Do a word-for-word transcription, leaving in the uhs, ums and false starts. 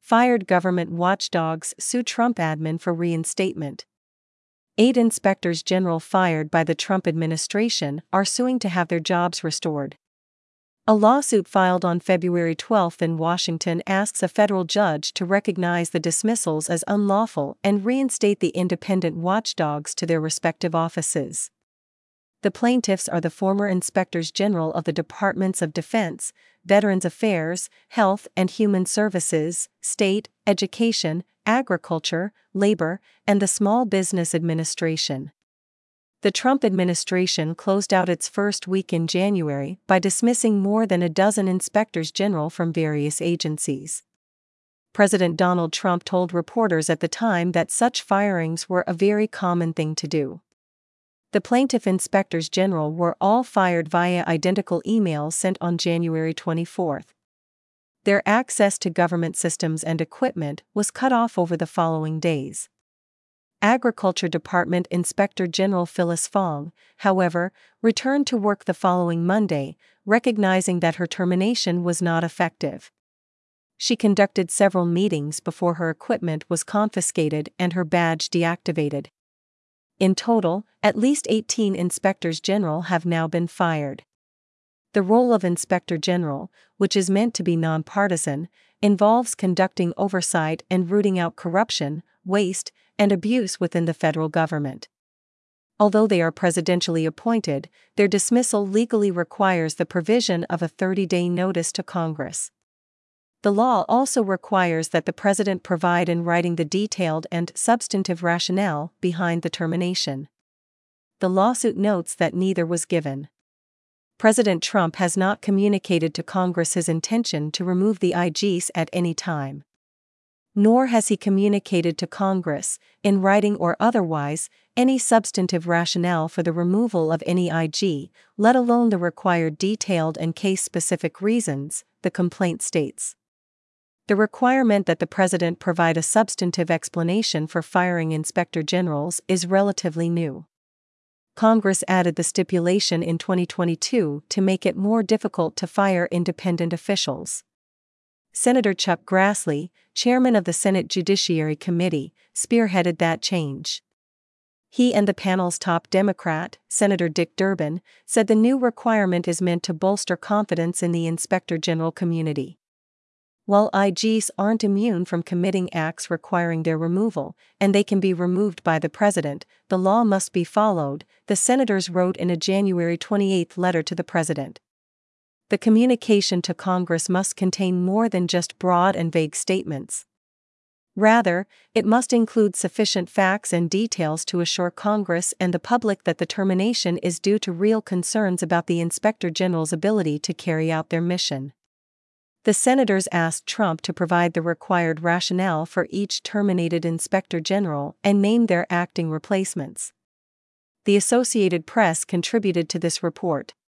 Fired government watchdogs sue Trump admin for reinstatement. Eight inspectors general fired by the Trump administration are suing to have their jobs restored. A lawsuit filed on February twelfth in Washington asks a federal judge to recognize the dismissals as unlawful and reinstate the independent watchdogs to their respective offices. The plaintiffs are the former inspectors general of the Departments of Defense, Veterans Affairs, Health and Human Services, State, Education, Agriculture, Labor, and the Small Business Administration. The Trump administration closed out its first week in January by dismissing more than a dozen inspectors general from various agencies. President Donald Trump told reporters at the time that such firings were a very common thing to do. The plaintiff inspectors general were all fired via identical emails sent on January twenty-fourth. Their access to government systems and equipment was cut off over the following days. Agriculture Department Inspector General Phyllis Fong, however, returned to work the following Monday, recognizing that her termination was not effective. She conducted several meetings before her equipment was confiscated and her badge deactivated. In total, at least eighteen inspectors general have now been fired. The role of inspector general, which is meant to be nonpartisan, involves conducting oversight and rooting out corruption, waste, and abuse within the federal government. Although they are presidentially appointed, their dismissal legally requires the provision of a thirty-day notice to Congress. The law also requires that the president provide in writing the detailed and substantive rationale behind the termination. The lawsuit notes that neither was given. President Trump has not communicated to Congress his intention to remove the I Gs at any time. Nor has he communicated to Congress, in writing or otherwise, any substantive rationale for the removal of any I G, let alone the required detailed and case-specific reasons, the complaint states. The requirement that the president provide a substantive explanation for firing inspector generals is relatively new. Congress added the stipulation in twenty twenty-two to make it more difficult to fire independent officials. Senator Chuck Grassley, chairman of the Senate Judiciary Committee, spearheaded that change. He and the panel's top Democrat, Senator Dick Durbin, said the new requirement is meant to bolster confidence in the inspector general community. While I Gs aren't immune from committing acts requiring their removal, and they can be removed by the president, the law must be followed, the senators wrote in a January twenty-eighth letter to the president. The communication to Congress must contain more than just broad and vague statements. Rather, it must include sufficient facts and details to assure Congress and the public that the termination is due to real concerns about the Inspector General's ability to carry out their mission. The senators asked Trump to provide the required rationale for each terminated inspector general and name their acting replacements. The Associated Press contributed to this report.